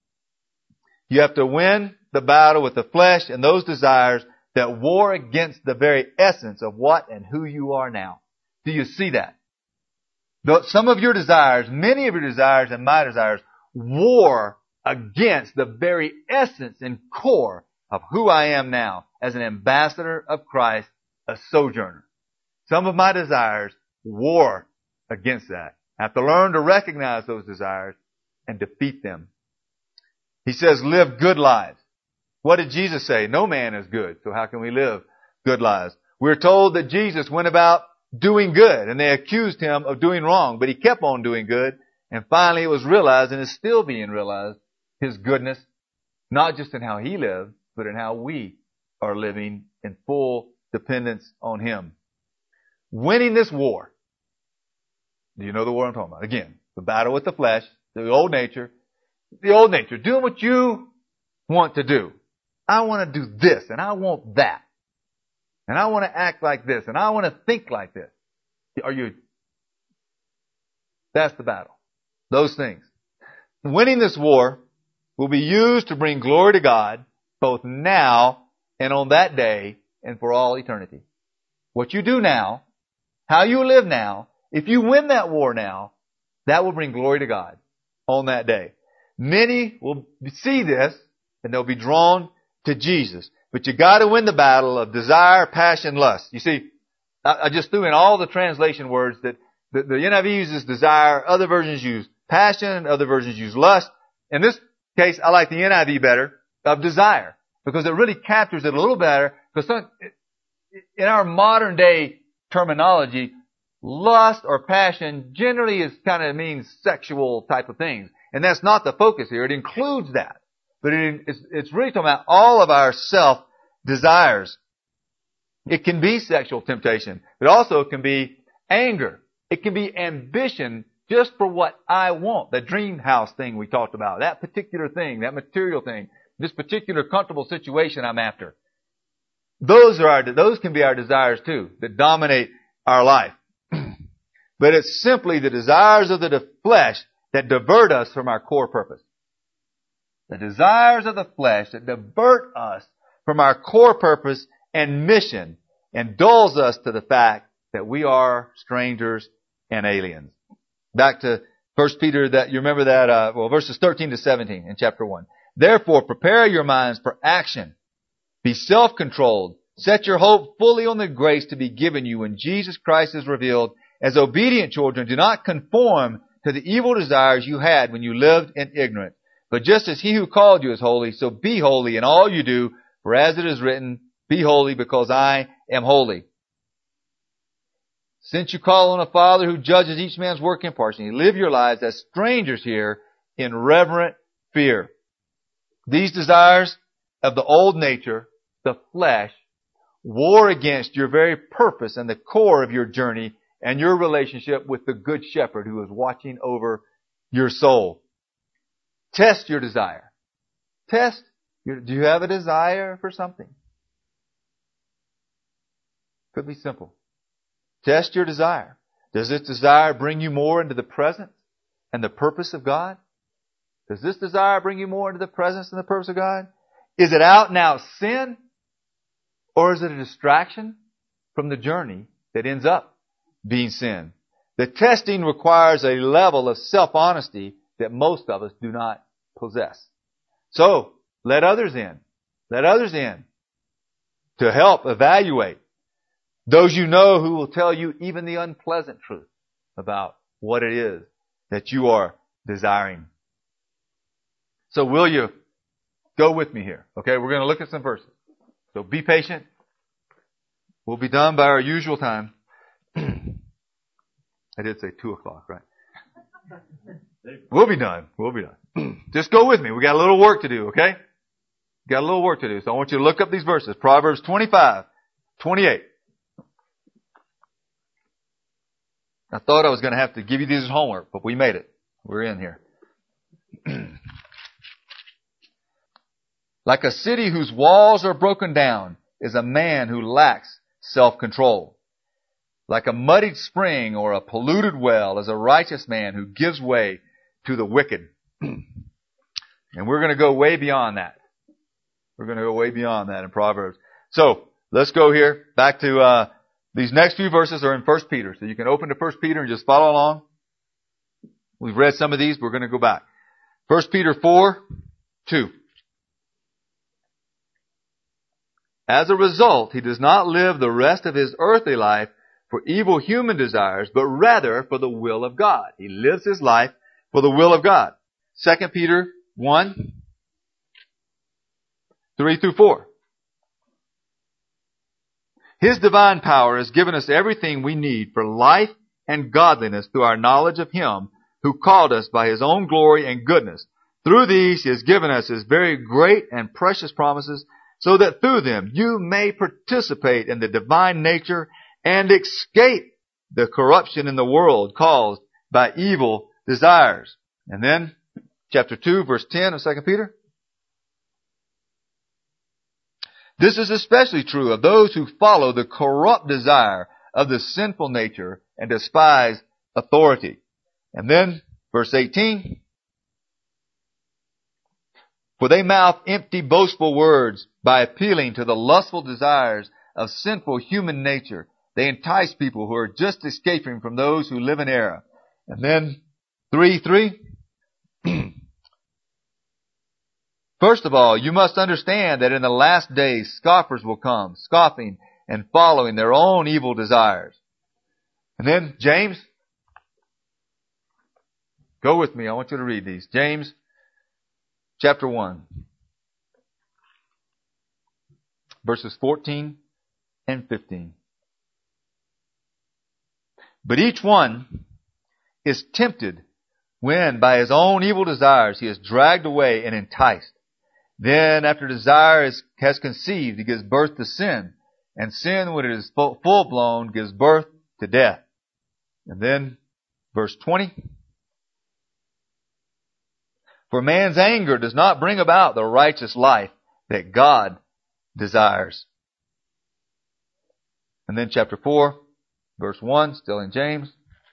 You have to win the battle with the flesh and those desires that war against the very essence of what and who you are now. Do you see that? Some of your desires, many of your desires and my desires, war against the very essence and core of who I am now as an ambassador of Christ, a sojourner. Some of my desires war against that. I have to learn to recognize those desires and defeat them. He says, live good lives. What did Jesus say? No man is good, so how can we live good lives? We're told that Jesus went about doing good, and they accused Him of doing wrong, but He kept on doing good, and finally it was realized, and is still being realized, His goodness, not just in how He lived, but in how we are living in full dependence on Him. Winning this war. Do you know the war I'm talking about? Again, the battle with the flesh, the old nature, doing what you want to do. I want to do this, and I want that. And I want to act like this, and I want to think like this. That's the battle. Those things. Winning this war will be used to bring glory to God, both now and on that day and for all eternity. What you do now, how you live now, if you win that war now, that will bring glory to God on that day. Many will see this and they'll be drawn to Jesus. But you gotta win the battle of desire, passion, lust. You see, I just threw in all the translation words that the NIV uses desire, other versions use passion, other versions use lust. In this case, I like the NIV better, of desire, because it really captures it a little better, because in our modern day terminology, lust or passion generally kind of means sexual type of things. And that's not the focus here. It includes that. But it's really talking about all of our self desires. It can be sexual temptation, but also it can be anger. It can be ambition just for what I want. The dream house thing we talked about. That particular thing, that material thing, this particular comfortable situation I'm after. Those can be our desires too, that dominate our life. But it's simply the desires of the flesh that divert us from our core purpose. The desires of the flesh that divert us from our core purpose and mission and dulls us to the fact that we are strangers and aliens. Back to First Peter, that you remember that, verses 13 to 17 in chapter 1. Therefore, prepare your minds for action. Be self-controlled. Set your hope fully on the grace to be given you when Jesus Christ is revealed. As obedient children, do not conform to the evil desires you had when you lived in ignorance. But just as he who called you is holy, so be holy in all you do. For as it is written, be holy because I am holy. Since you call on a Father who judges each man's work impartially, live your lives as strangers here in reverent fear. These desires of the old nature, the flesh, war against your very purpose and the core of your journey and your relationship with the Good Shepherd who is watching over your soul. Test your desire. Do you have a desire for something? Could be simple. Test your desire. Does this desire bring you more into the presence and the purpose of God? Does this desire bring you more into the presence and the purpose of God? Is it out and out sin? Or is it a distraction from the journey that ends up being sin? The testing requires a level of self-honesty that most of us do not possess. So, let others in. Let others in to help evaluate. Those you know who will tell you even the unpleasant truth about what it is that you are desiring. So will you go with me here? Okay, we're going to look at some verses. So be patient. We'll be done by our usual time. I did say 2 o'clock, right? We'll be done. We'll be done. Just go with me. We got a little work to do, okay? Got a little work to do. So I want you to look up these verses. Proverbs 25, 28. I thought I was going to have to give you these as homework, but we made it. We're in here. Like a city whose walls are broken down is a man who lacks self-control. Like a muddied spring or a polluted well is a righteous man who gives way to the wicked. And we're going to go way beyond that. We're going to go way beyond that in Proverbs. So, let's go here. Back to, these next few verses are in 1 Peter. So you can open to 1 Peter and just follow along. We've read some of these. We're going to go back. 1 Peter 4, 2. As a result, he does not live the rest of his earthly life for evil human desires, but rather for the will of God. He lives his life for the will of God. 2 Peter 1, 3 through 4. His divine power has given us everything we need for life and godliness through our knowledge of Him who called us by His own glory and goodness. Through these He has given us His very great and precious promises, so that through them you may participate in the divine nature and escape the corruption in the world caused by evil desires. And then, chapter 2, verse 10 of 2 Peter. This is especially true of those who follow the corrupt desire of the sinful nature and despise authority. And then, verse 18. For they mouth empty, boastful words by appealing to the lustful desires of sinful human nature. They entice people who are just escaping from those who live in error. And then, 3:3. First of all, you must understand that in the last days scoffers will come, scoffing and following their own evil desires. And then, James. Go with me. I want you to read these. James chapter 1. Verses 14 and 15. But each one is tempted when by his own evil desires he is dragged away and enticed. Then after desire has conceived, he gives birth to sin. And sin, when it is full blown, gives birth to death. And then, verse 20. For man's anger does not bring about the righteous life that God desires. And then chapter 4, verse 1, still in James.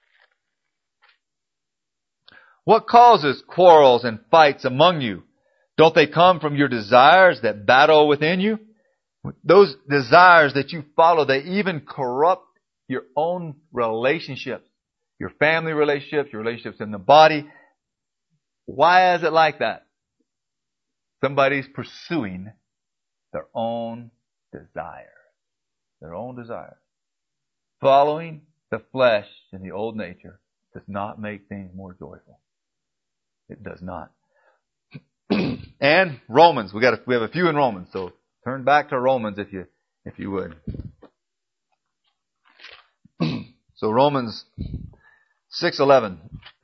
What causes quarrels and fights among you? Don't they come from your desires that battle within you? Those desires that you follow, they even corrupt your own relationships. your family relationships, your relationships in the body. Why is it like that? Somebody's pursuing their own desire. Their own desire. Following the flesh and the old nature does not make things more joyful. It does not. And Romans, we have a few in Romans, so turn back to Romans if you would. So Romans 6:11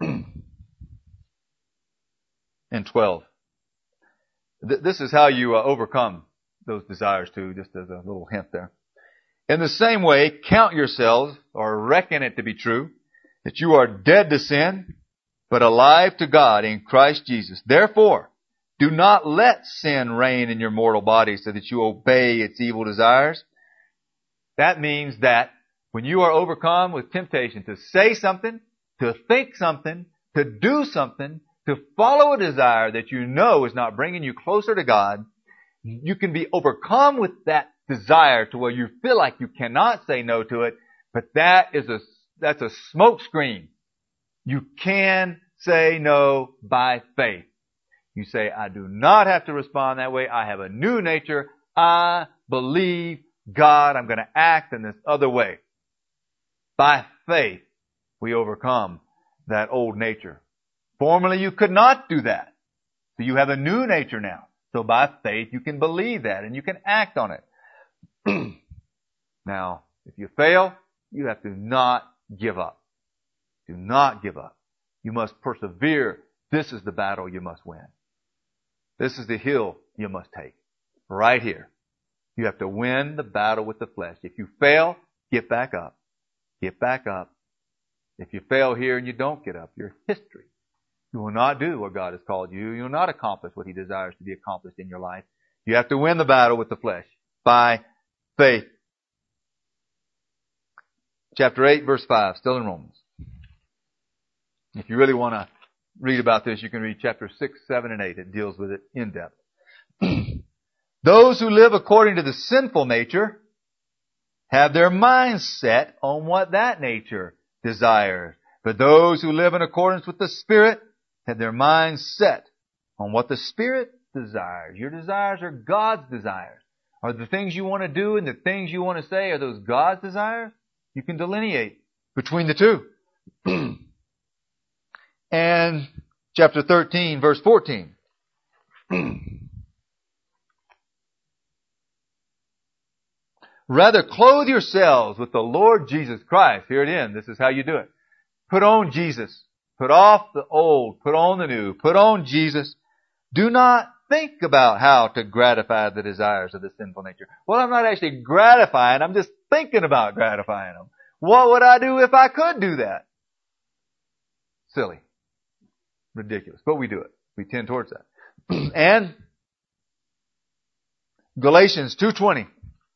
and 12. This is how you overcome those desires too, just as a little hint there. In the same way, count yourselves, or reckon it to be true, that you are dead to sin, but alive to God in Christ Jesus. Therefore, do not let sin reign in your mortal body so that you obey its evil desires. That means that when you are overcome with temptation to say something, to think something, to do something, to follow a desire that you know is not bringing you closer to God, you can be overcome with that desire to where you feel like you cannot say no to it, but that's a smoke screen. You can say no by faith. You say, I do not have to respond that way. I have a new nature. I believe God. I'm going to act in this other way. By faith, we overcome that old nature. Formerly, you could not do that. So you have a new nature now. So by faith, you can believe that and you can act on it. Now, if you fail, you have to not give up. Do not give up. You must persevere. This is the battle you must win. This is the hill you must take. Right here. You have to win the battle with the flesh. If you fail, get back up. Get back up. If you fail here and you don't get up, you're history. You will not do what God has called you. You will not accomplish what He desires to be accomplished in your life. You have to win the battle with the flesh by faith. Chapter 8, verse 5, still in Romans. If you really want to read about this, you can read chapter 6, 7, and 8. It deals with it in depth. Those who live according to the sinful nature have their minds set on what that nature desires. But those who live in accordance with the Spirit have their minds set on what the Spirit desires. Your desires are God's desires. Are the things you want to do and the things you want to say, are those God's desires? You can delineate between the two. And chapter 13, verse 14. Rather, clothe yourselves with the Lord Jesus Christ. Here it is. This is how you do it. Put on Jesus. Put off the old. Put on the new. Put on Jesus. Do not think about how to gratify the desires of the sinful nature. Well, I'm not actually gratifying. I'm just thinking about gratifying them. What would I do if I could do that? Silly. Ridiculous. But we do it. We tend towards that. And Galatians 2:20.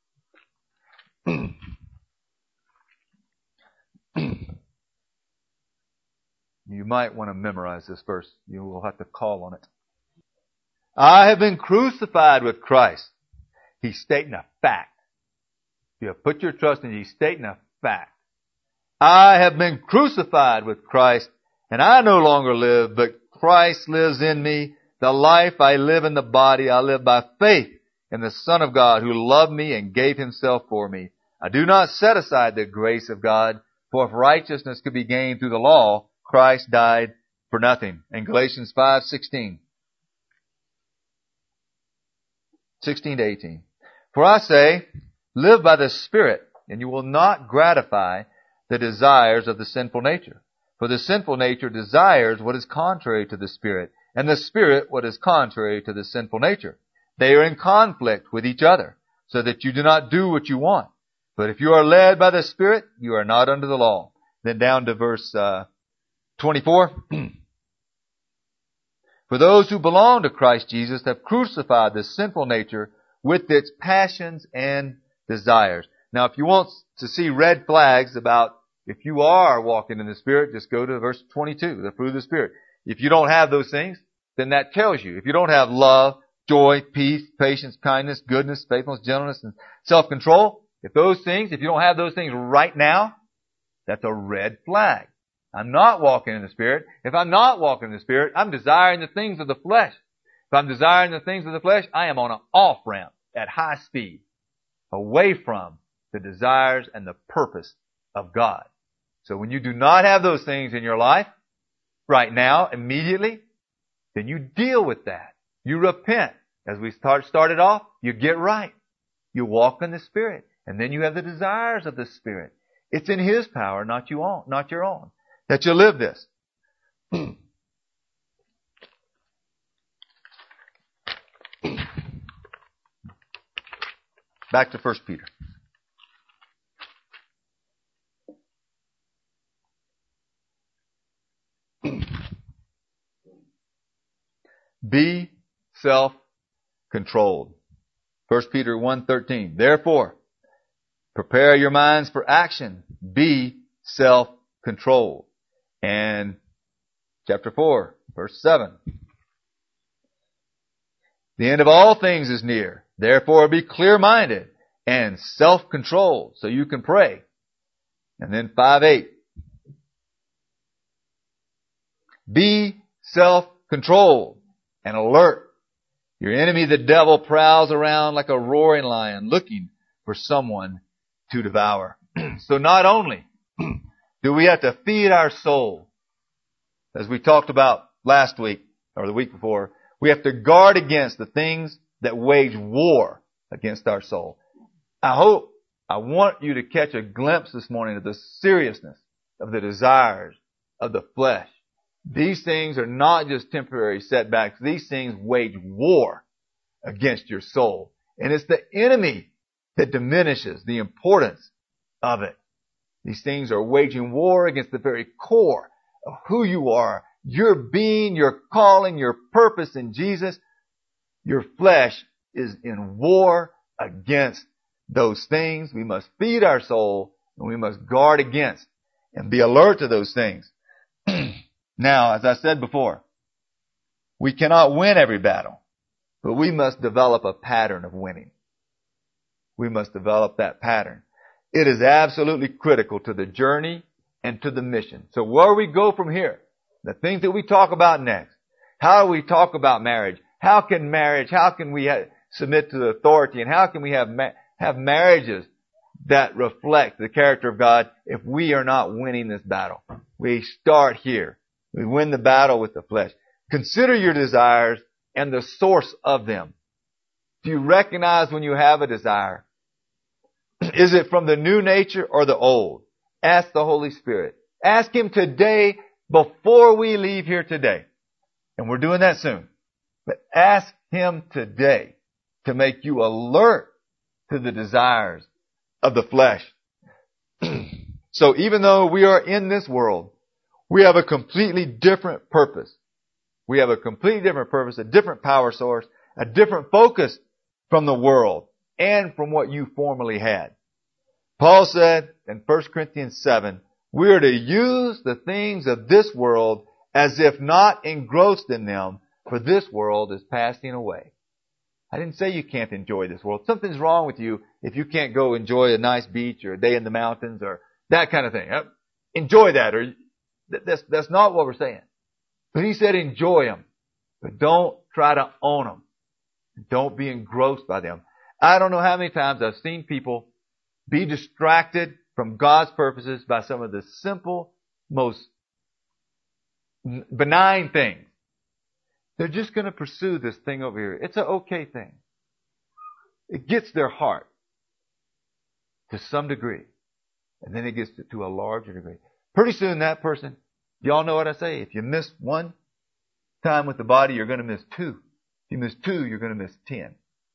You might want to memorize this verse. You will have to call on it. I have been crucified with Christ. He's stating a fact. You have put your trust in Him. He's stating a fact. I have been crucified with Christ, and I no longer live, but Christ lives in me. The life I live in the body, I live by faith in the Son of God who loved me and gave Himself for me. I do not set aside the grace of God, for if righteousness could be gained through the law, Christ died for nothing. In Galatians 5:16. 16 to 18. For I say, live by the Spirit, and you will not gratify the desires of the sinful nature. For the sinful nature desires what is contrary to the Spirit, and the Spirit what is contrary to the sinful nature. They are in conflict with each other, so that you do not do what you want. But if you are led by the Spirit, you are not under the law. Then down to verse 24. For those who belong to Christ Jesus have crucified the sinful nature with its passions and desires. Now, if you want to see red flags about if you are walking in the Spirit, just go to verse 22, the fruit of the Spirit. If you don't have those things, then that tells you. If you don't have love, joy, peace, patience, kindness, goodness, faithfulness, gentleness, and self-control, if you don't have those things right now, that's a red flag. I'm not walking in the Spirit. If I'm not walking in the Spirit, I'm desiring the things of the flesh. If I'm desiring the things of the flesh, I am on an off-ramp at high speed, away from the desires and the purpose of God. So when you do not have those things in your life, right now, immediately, then you deal with that. You repent. As we started off, you get right. You walk in the Spirit. And then you have the desires of the Spirit. It's in His power, not your own, that you live this. Back to 1 Peter. Be self-controlled. 1 Peter 1:13. Therefore, prepare your minds for action. Be self-controlled. And chapter 4, verse 7. The end of all things is near. Therefore, be clear-minded and self-controlled so you can pray. And then 5:8. Be self-controlled and alert. Your enemy, the devil, prowls around like a roaring lion looking for someone to devour. So not only do we have to feed our soul, as we talked about last week or the week before, we have to guard against the things that wage war against our soul. I want you to catch a glimpse this morning of the seriousness of the desires of the flesh. These things are not just temporary setbacks. These things wage war against your soul. And it's the enemy that diminishes the importance of it. These things are waging war against the very core of who you are, your being, your calling, your purpose in Jesus. Your flesh is in war against those things. We must feed our soul and we must guard against and be alert to those things. Now, as I said before, we cannot win every battle, but we must develop a pattern of winning. We must develop that pattern. It is absolutely critical to the journey and to the mission. So where we go from here, the things that we talk about next, how do we talk about marriage? How can we submit to the authority, and how can we have marriages that reflect the character of God if we are not winning this battle? We start here. We win the battle with the flesh. Consider your desires and the source of them. Do you recognize when you have a desire? Is it from the new nature or the old? Ask the Holy Spirit. Ask Him today before we leave here today. And we're doing that soon. But ask Him today to make you alert to the desires of the flesh. So even though we are in this world, we have a completely different purpose. We have a completely different purpose, a different power source, a different focus from the world and from what you formerly had. Paul said in 1 Corinthians 7, we are to use the things of this world as if not engrossed in them, for this world is passing away. I didn't say you can't enjoy this world. Something's wrong with you if you can't go enjoy a nice beach or a day in the mountains or that kind of thing. Enjoy that, or that's not what we're saying. But he said enjoy them, but don't try to own them. Don't be engrossed by them. I don't know how many times I've seen people be distracted from God's purposes by some of the simple, most benign things. They're just going to pursue this thing over here. It's an okay thing. It gets their heart to some degree. And then it gets to a larger degree. Pretty soon that person, y'all know what I say? If you miss one time with the body, you're going to miss two. If you miss two, you're going to miss 10.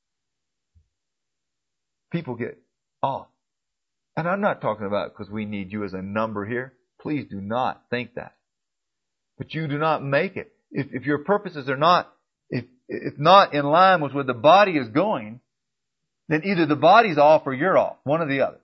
People get off. And I'm not talking about because we need you as a number here. Please do not think that. But you do not make it. If your purposes are not, if not in line with where the body is going, then either the body's off or you're off. One or the other.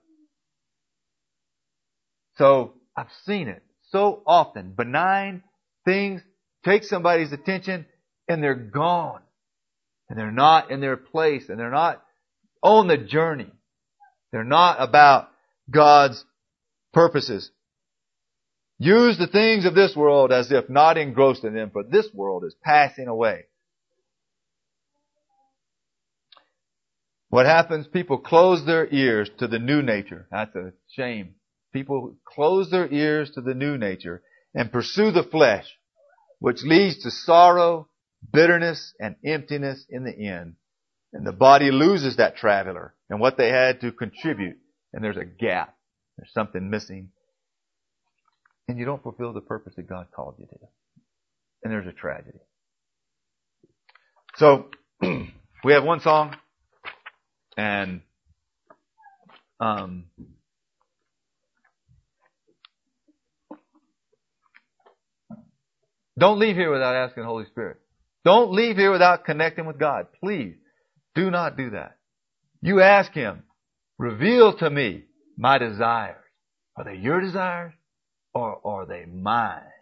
So I've seen it so often. Benign things take somebody's attention and they're gone. And they're not in their place and they're not on the journey. They're not about God's purposes. Use the things of this world as if not engrossed in them, for this world is passing away. What happens? People close their ears to the new nature. That's a shame. People close their ears to the new nature and pursue the flesh, which leads to sorrow, bitterness, and emptiness in the end. And the body loses that traveler and what they had to contribute. And there's a gap. There's something missing. And you don't fulfill the purpose that God called you to. And there's a tragedy. So, we have one song. And don't leave here without asking the Holy Spirit. Don't leave here without connecting with God. Please do not do that. You ask Him, reveal to me my desires. Are they your desires or are they mine?